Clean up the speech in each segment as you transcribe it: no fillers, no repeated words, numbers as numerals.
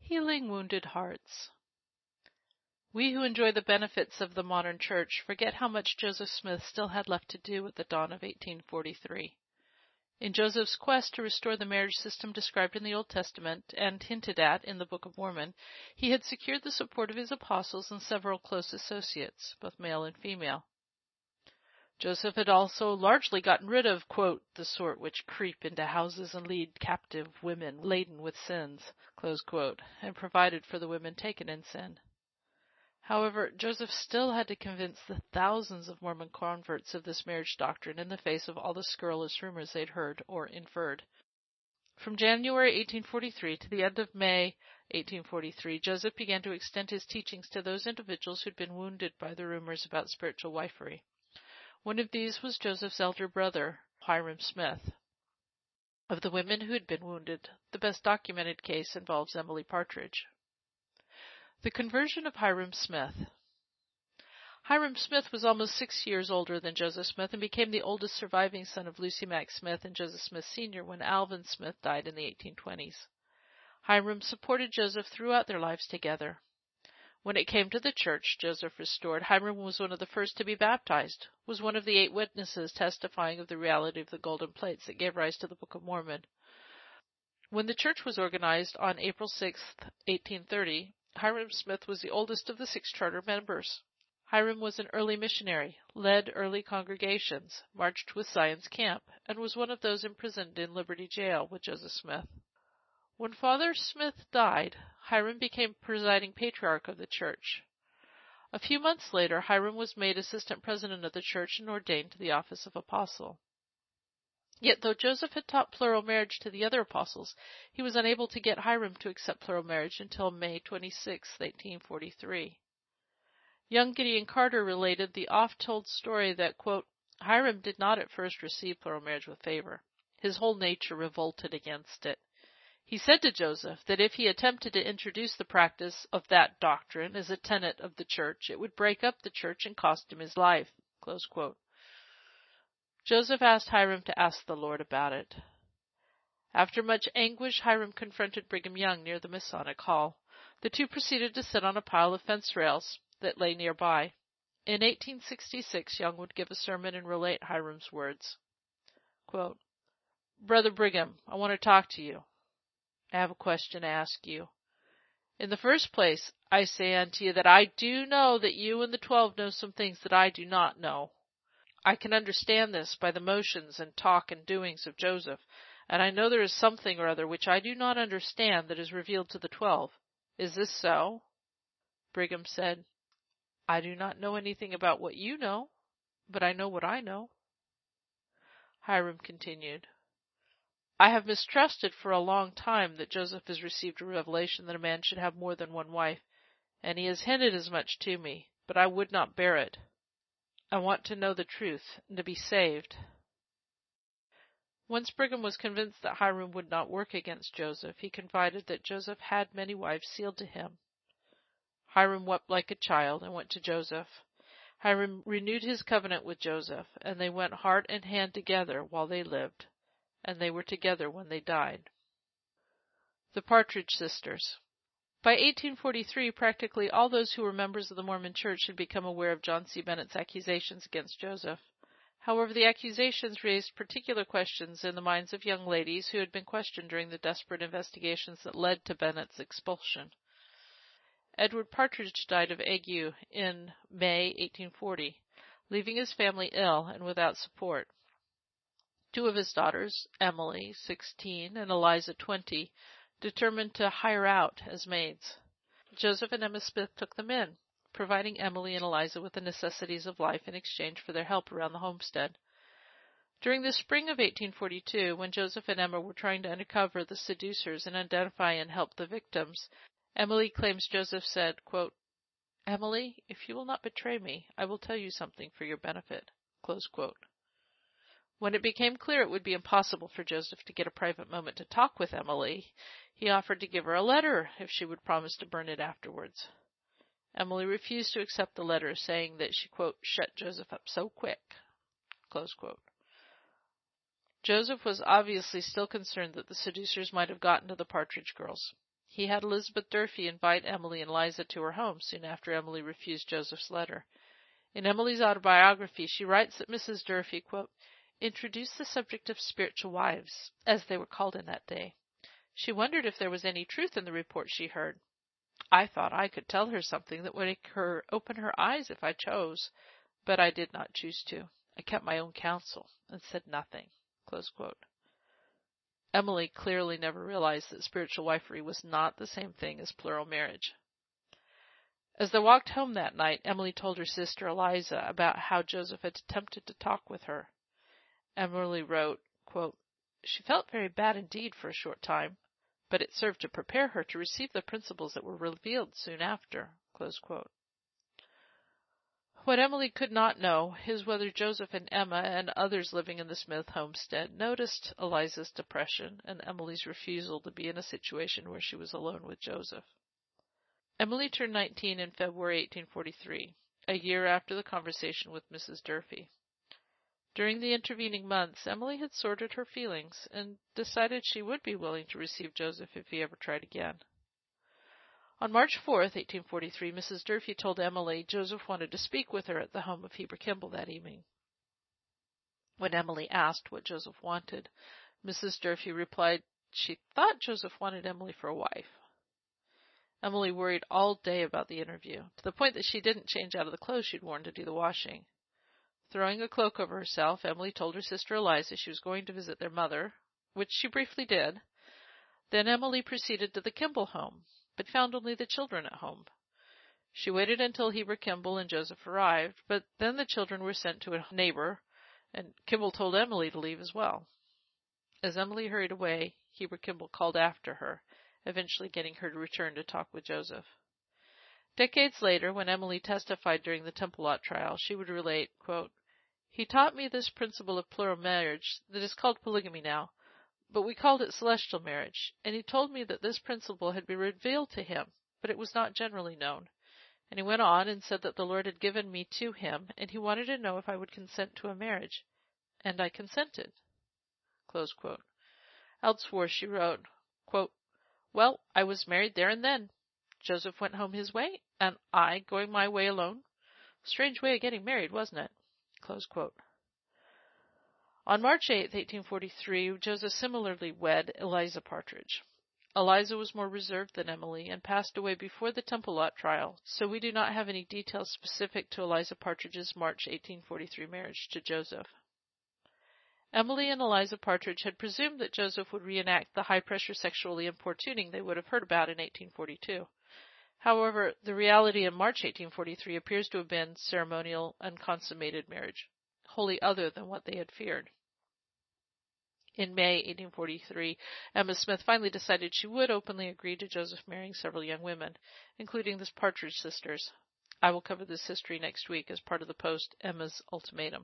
Healing Wounded Hearts. We who enjoy the benefits of the modern church forget how much Joseph Smith still had left to do at the dawn of 1843. In Joseph's quest to restore the marriage system described in the Old Testament and hinted at in the Book of Mormon, he had secured the support of his apostles and several close associates, both male and female. Joseph had also largely gotten rid of, quote, the sort which creep into houses and lead captive women laden with sins, close quote, and provided for the women taken in sin. However, Joseph still had to convince the thousands of Mormon converts of this marriage doctrine in the face of all the scurrilous rumors they'd heard or inferred. From January 1843 to the end of May 1843, Joseph began to extend his teachings to those individuals who'd been wounded by the rumors about spiritual wifery. One of these was Joseph's elder brother, Hyrum Smith. Of the women who had been wounded, the best documented case involves Emily Partridge. The conversion of Hyrum Smith. Hyrum Smith was almost 6 years older than Joseph Smith and became the oldest surviving son of Lucy Mack Smith and Joseph Smith Sr. when Alvin Smith died in the 1820s. Hyrum supported Joseph throughout their lives together. When it came to the church Joseph restored, Hyrum was one of the first to be baptized, was one of the 8 witnesses testifying of the reality of the golden plates that gave rise to the Book of Mormon. When the church was organized on April 6, 1830, Hyrum Smith was the oldest of the 6 charter members. Hyrum was an early missionary, led early congregations, marched with Zion's Camp, and was one of those imprisoned in Liberty Jail with Joseph Smith. When Father Smith died, Hyrum became presiding patriarch of the church. A few months later, Hyrum was made assistant president of the church and ordained to the office of apostle. Yet though Joseph had taught plural marriage to the other apostles, he was unable to get Hyrum to accept plural marriage until May 26, 1843. Young Gideon Carter related the oft-told story that, quote, Hyrum did not at first receive plural marriage with favor. His whole nature revolted against it. He said to Joseph that if he attempted to introduce the practice of that doctrine as a tenet of the church, it would break up the church and cost him his life, close quote. Joseph asked Hyrum to ask the Lord about it. After much anguish, Hyrum confronted Brigham Young near the Masonic Hall. The two proceeded to sit on a pile of fence rails that lay nearby. In 1866, Young would give a sermon and relate Hyrum's words. Quote, Brother Brigham, I want to talk to you. I have a question to ask you. In the first place, I say unto you that I do know that you and the 12 know some things that I do not know. I can understand this by the motions and talk and doings of Joseph, and I know there is something or other which I do not understand that is revealed to the 12. Is this so? Brigham said, I do not know anything about what you know, but I know what I know. Hyrum continued, I have mistrusted for a long time that Joseph has received a revelation that a man should have more than one wife, and he has hinted as much to me, but I would not bear it. I want to know the truth and to be saved. Once Brigham was convinced that Hyrum would not work against Joseph, he confided that Joseph had many wives sealed to him. Hyrum wept like a child and went to Joseph. Hyrum renewed his covenant with Joseph, and they went heart and hand together while they lived, and they were together when they died. The Partridge Sisters. By 1843, practically all those who were members of the Mormon Church had become aware of John C. Bennett's accusations against Joseph. However, the accusations raised particular questions in the minds of young ladies who had been questioned during the desperate investigations that led to Bennett's expulsion. Edward Partridge died of ague in May 1840, leaving his family ill and without support. 2 of his daughters, Emily, 16, and Eliza, 20, determined to hire out as maids. Joseph and Emma Smith took them in, providing Emily and Eliza with the necessities of life in exchange for their help around the homestead. During the spring of 1842, when Joseph and Emma were trying to uncover the seducers and identify and help the victims, Emily claims Joseph said, quote, Emily, if you will not betray me, I will tell you something for your benefit, close quote. When it became clear it would be impossible for Joseph to get a private moment to talk with Emily, he offered to give her a letter if she would promise to burn it afterwards. Emily refused to accept the letter, saying that she, quote, shut Joseph up so quick, close quote. Joseph was obviously still concerned that the seducers might have gotten to the Partridge girls. He had Elizabeth Durfee invite Emily and Liza to her home soon after Emily refused Joseph's letter. In Emily's autobiography, she writes that Mrs. Durfee, quote, introduced the subject of spiritual wives, as they were called in that day. She wondered if there was any truth in the report she heard. I thought I could tell her something that would make her open her eyes if I chose, but I did not choose to. I kept my own counsel and said nothing. Close quote. Emily clearly never realized that spiritual wifery was not the same thing as plural marriage. As they walked home that night, Emily told her sister Eliza about how Joseph had attempted to talk with her. Emily wrote, quote, she felt very bad indeed for a short time, but it served to prepare her to receive the principles that were revealed soon after. Close quote. What Emily could not know is whether Joseph and Emma and others living in the Smith homestead noticed Eliza's depression and Emily's refusal to be in a situation where she was alone with Joseph. Emily turned 19 in February 1843, a year after the conversation with Mrs. Durfee. During the intervening months, Emily had sorted her feelings and decided she would be willing to receive Joseph if he ever tried again. On March 4, 1843, Mrs. Durfee told Emily Joseph wanted to speak with her at the home of Heber Kimball that evening. When Emily asked what Joseph wanted, Mrs. Durfee replied she thought Joseph wanted Emily for a wife. Emily worried all day about the interview, to the point that she didn't change out of the clothes she'd worn to do the washing. Throwing a cloak over herself, Emily told her sister Eliza she was going to visit their mother, which she briefly did. Then Emily proceeded to the Kimball home, but found only the children at home. She waited until Heber Kimball and Joseph arrived, but then the children were sent to a neighbor, and Kimball told Emily to leave as well. As Emily hurried away, Heber Kimball called after her, eventually getting her to return to talk with Joseph. Decades later, when Emily testified during the Temple Lot trial, she would relate, quote, he taught me this principle of plural marriage that is called polygamy now, but we called it celestial marriage, and he told me that this principle had been revealed to him, but it was not generally known. And he went on and said that the Lord had given me to him, and he wanted to know if I would consent to a marriage. And I consented. Close quote. Elsewhere she wrote, quote, well, I was married there and then. Joseph went home his way, and I going my way alone. Strange way of getting married, wasn't it? Close quote. On March 8, 1843, Joseph similarly wed Eliza Partridge. Eliza was more reserved than Emily and passed away before the Temple Lot trial, so we do not have any details specific to Eliza Partridge's March 1843 marriage to Joseph. Emily and Eliza Partridge had presumed that Joseph would reenact the high-pressure sexually importuning they would have heard about in 1842. However, the reality in March 1843 appears to have been ceremonial and consummated marriage, wholly other than what they had feared. In May 1843, Emma Smith finally decided she would openly agree to Joseph marrying several young women, including the Partridge sisters. I will cover this history next week as part of the post Emma's Ultimatum.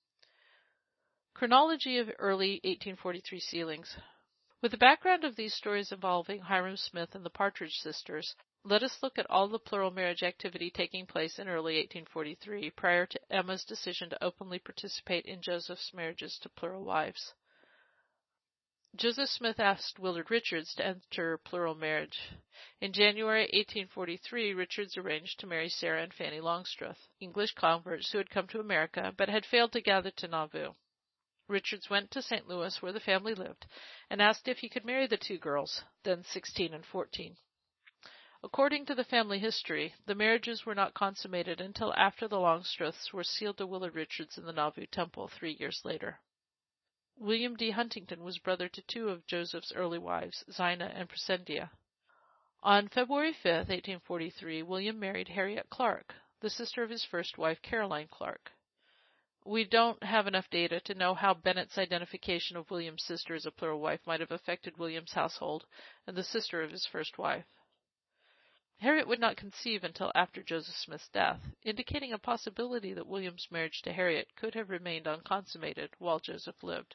Chronology of early 1843 sealings. With the background of these stories involving Hyrum Smith and the Partridge sisters, let us look at all the plural marriage activity taking place in early 1843 prior to Emma's decision to openly participate in Joseph's marriages to plural wives. Joseph Smith asked Willard Richards to enter plural marriage. In January 1843, Richards arranged to marry Sarah and Fanny Longstreth, English converts who had come to America but had failed to gather to Nauvoo. Richards went to St. Louis, where the family lived, and asked if he could marry the two girls, then 16 and 14. According to the family history, the marriages were not consummated until after the Longstreths were sealed to Willard Richards in the Nauvoo Temple 3 years later. William D. Huntington was brother to two of Joseph's early wives, Zina and Presendia. On February 5, 1843, William married Harriet Clark, the sister of his first wife, Caroline Clark. We don't have enough data to know how Bennett's identification of William's sister as a plural wife might have affected William's household and the sister of his first wife. Harriet would not conceive until after Joseph Smith's death, indicating a possibility that William's marriage to Harriet could have remained unconsummated while Joseph lived.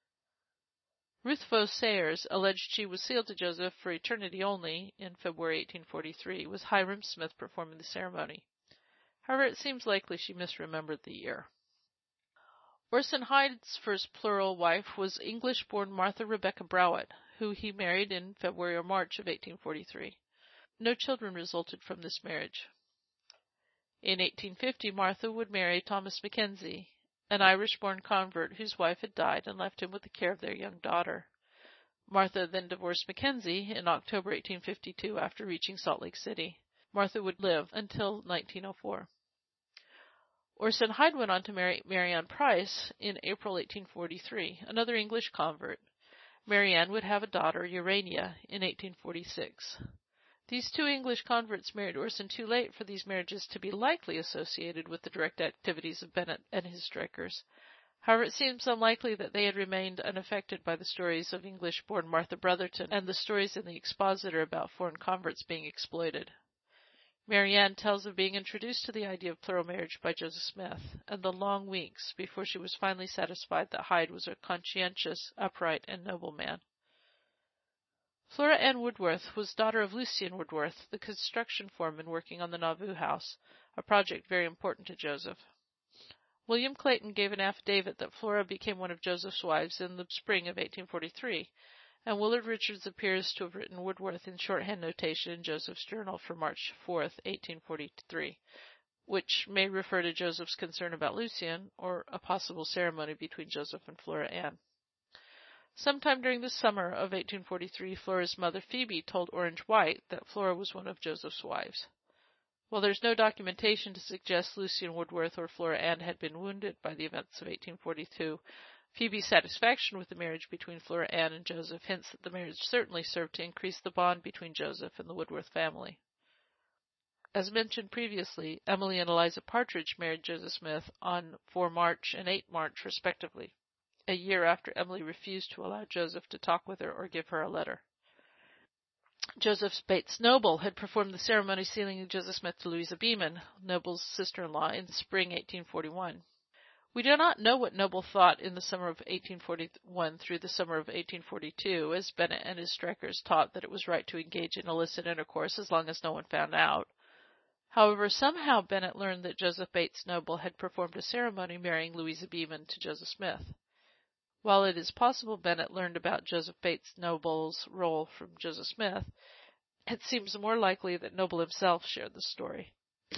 Ruth Vaux Sayers alleged she was sealed to Joseph for eternity only in February 1843, with Hyrum Smith performing the ceremony. However, it seems likely she misremembered the year. Orson Hyde's first plural wife was English-born Martha Rebecca Browett, who he married in February or March of 1843. No children resulted from this marriage. In 1850, Martha would marry Thomas Mackenzie, an Irish-born convert whose wife had died and left him with the care of their young daughter. Martha then divorced Mackenzie in October 1852 after reaching Salt Lake City. Martha would live until 1904. Orson Hyde went on to marry Marianne Price in April 1843, another English convert. Marianne would have a daughter, Urania, in 1846. These two English converts married Orson too late for these marriages to be likely associated with the direct activities of Bennett and his strikers. However, it seems unlikely that they had remained unaffected by the stories of English-born Martha Brotherton and the stories in the Expositor about foreign converts being exploited. Marianne tells of being introduced to the idea of plural marriage by Joseph Smith, and the long weeks before she was finally satisfied that Hyde was a conscientious, upright, and noble man. Flora Ann Woodworth was daughter of Lucien Woodworth, the construction foreman working on the Nauvoo House, a project very important to Joseph. William Clayton gave an affidavit that Flora became one of Joseph's wives in the spring of 1843, and Willard Richards appears to have written Woodworth in shorthand notation in Joseph's journal for March 4, 1843, which may refer to Joseph's concern about Lucien or a possible ceremony between Joseph and Flora Ann. Sometime during the summer of 1843, Flora's mother Phoebe told Orange White that Flora was one of Joseph's wives. While there is no documentation to suggest Lucien Woodworth or Flora Ann had been wounded by the events of 1842, Phoebe's satisfaction with the marriage between Flora Ann and Joseph hints that the marriage certainly served to increase the bond between Joseph and the Woodworth family. As mentioned previously, Emily and Eliza Partridge married Joseph Smith on 4 March and 8 March, respectively, a year after Emily refused to allow Joseph to talk with her or give her a letter. Joseph Bates Noble had performed the ceremony sealing Joseph Smith to Louisa Beeman, Noble's sister-in-law, in spring 1841. We do not know what Noble thought in the summer of 1841 through the summer of 1842, as Bennett and his strikers taught that it was right to engage in illicit intercourse as long as no one found out. However, somehow Bennett learned that Joseph Bates Noble had performed a ceremony marrying Louisa Beeman to Joseph Smith. While it is possible Bennett learned about Joseph Bates Noble's role from Joseph Smith, it seems more likely that Noble himself shared the story.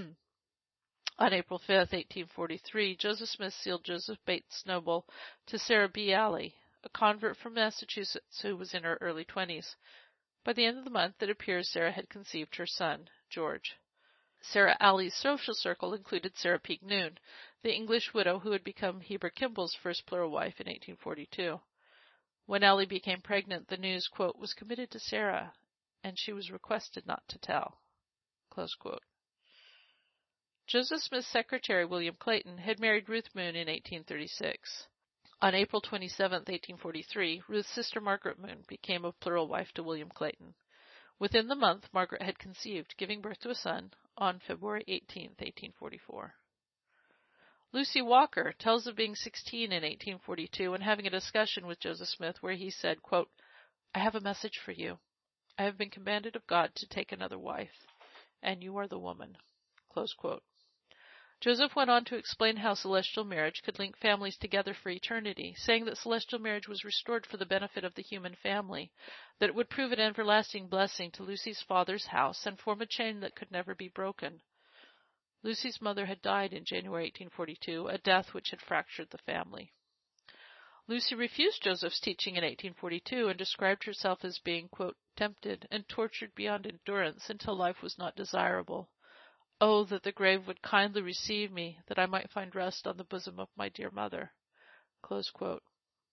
On April 5, 1843, Joseph Smith sealed Joseph Bates Noble to Sarah B. Alley, a convert from Massachusetts who was in her early 20s. By the end of the month, it appears Sarah had conceived her son, George. Sarah Alley's social circle included Sarah Peake Noon, the English widow who had become Heber Kimball's first plural wife in 1842. When Alley became pregnant, the news, quote, was committed to Sarah, and she was requested not to tell, close quote. Joseph Smith's secretary, William Clayton, had married Ruth Moon in 1836. On April 27, 1843, Ruth's sister Margaret Moon became a plural wife to William Clayton. Within the month, Margaret had conceived, giving birth to a son on February 18, 1844. Lucy Walker tells of being 16 in 1842 and having a discussion with Joseph Smith where he said, quote, "I have a message for you. I have been commanded of God to take another wife, and you are the woman." Close quote. Joseph went on to explain how celestial marriage could link families together for eternity, saying that celestial marriage was restored for the benefit of the human family, that it would prove an everlasting blessing to Lucy's father's house and form a chain that could never be broken. Lucy's mother had died in January 1842, a death which had fractured the family. Lucy refused Joseph's teaching in 1842 and described herself as being, quote, "tempted and tortured beyond endurance until life was not desirable. Oh, that the grave would kindly receive me, that I might find rest on the bosom of my dear mother." Close quote.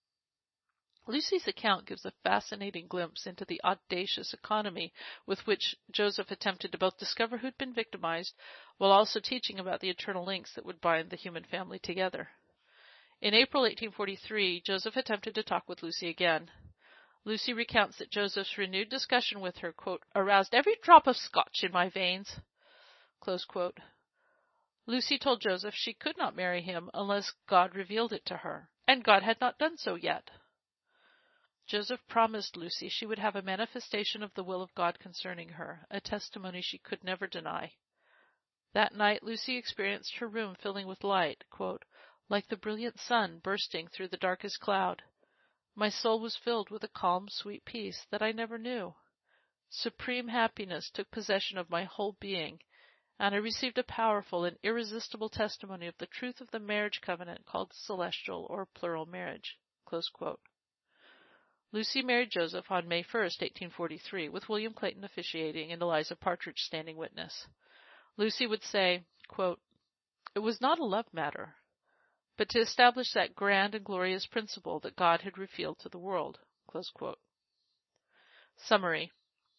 Lucy's account gives a fascinating glimpse into the audacious economy with which Joseph attempted to both discover who'd been victimized, while also teaching about the eternal links that would bind the human family together. In April 1843, Joseph attempted to talk with Lucy again. Lucy recounts that Joseph's renewed discussion with her, quote, "aroused every drop of Scotch in my veins." Close quote. Lucy told Joseph she could not marry him unless God revealed it to her, and God had not done so yet. Joseph promised Lucy she would have a manifestation of the will of God concerning her, a testimony she could never deny. That night Lucy experienced her room filling with light, quote, "like the brilliant sun bursting through the darkest cloud." My soul was filled with a calm, sweet peace that I never knew. Supreme happiness took possession of my whole being, and I received a powerful and irresistible testimony of the truth of the marriage covenant called celestial or plural marriage." Close quote. Lucy married Joseph on May 1, 1843, with William Clayton officiating and Eliza Partridge standing witness. Lucy would say, quote, "It was not a love matter, but to establish that grand and glorious principle that God had revealed to the world." Close quote. Summary.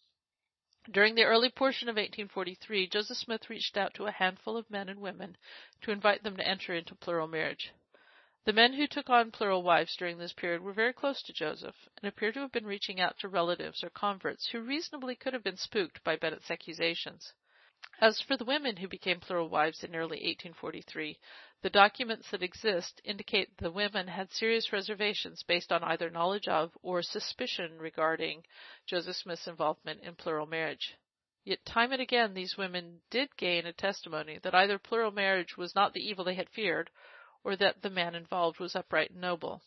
During the early portion of 1843, Joseph Smith reached out to a handful of men and women to invite them to enter into plural marriage. The men who took on plural wives during this period were very close to Joseph, and appear to have been reaching out to relatives or converts who reasonably could have been spooked by Bennett's accusations. As for the women who became plural wives in early 1843, the documents that exist indicate the women had serious reservations based on either knowledge of or suspicion regarding Joseph Smith's involvement in plural marriage. Yet time and again these women did gain a testimony that either plural marriage was not the evil they had feared, or that the man involved was upright and noble.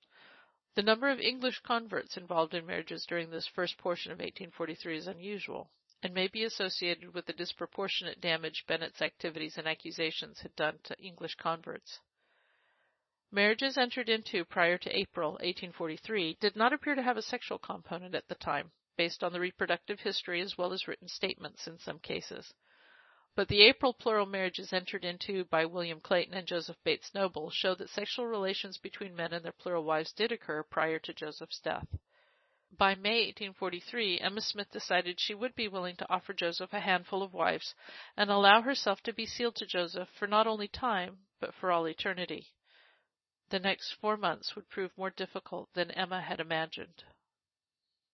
The number of English converts involved in marriages during this first portion of 1843 is unusual, and may be associated with the disproportionate damage Bennett's activities and accusations had done to English converts. Marriages entered into prior to April 1843 did not appear to have a sexual component at the time, based on the reproductive history as well as written statements in some cases. But the April plural marriages entered into by William Clayton and Joseph Bates Noble show that sexual relations between men and their plural wives did occur prior to Joseph's death. By May 1843, Emma Smith decided she would be willing to offer Joseph a handful of wives and allow herself to be sealed to Joseph for not only time, but for all eternity. The next 4 months would prove more difficult than Emma had imagined.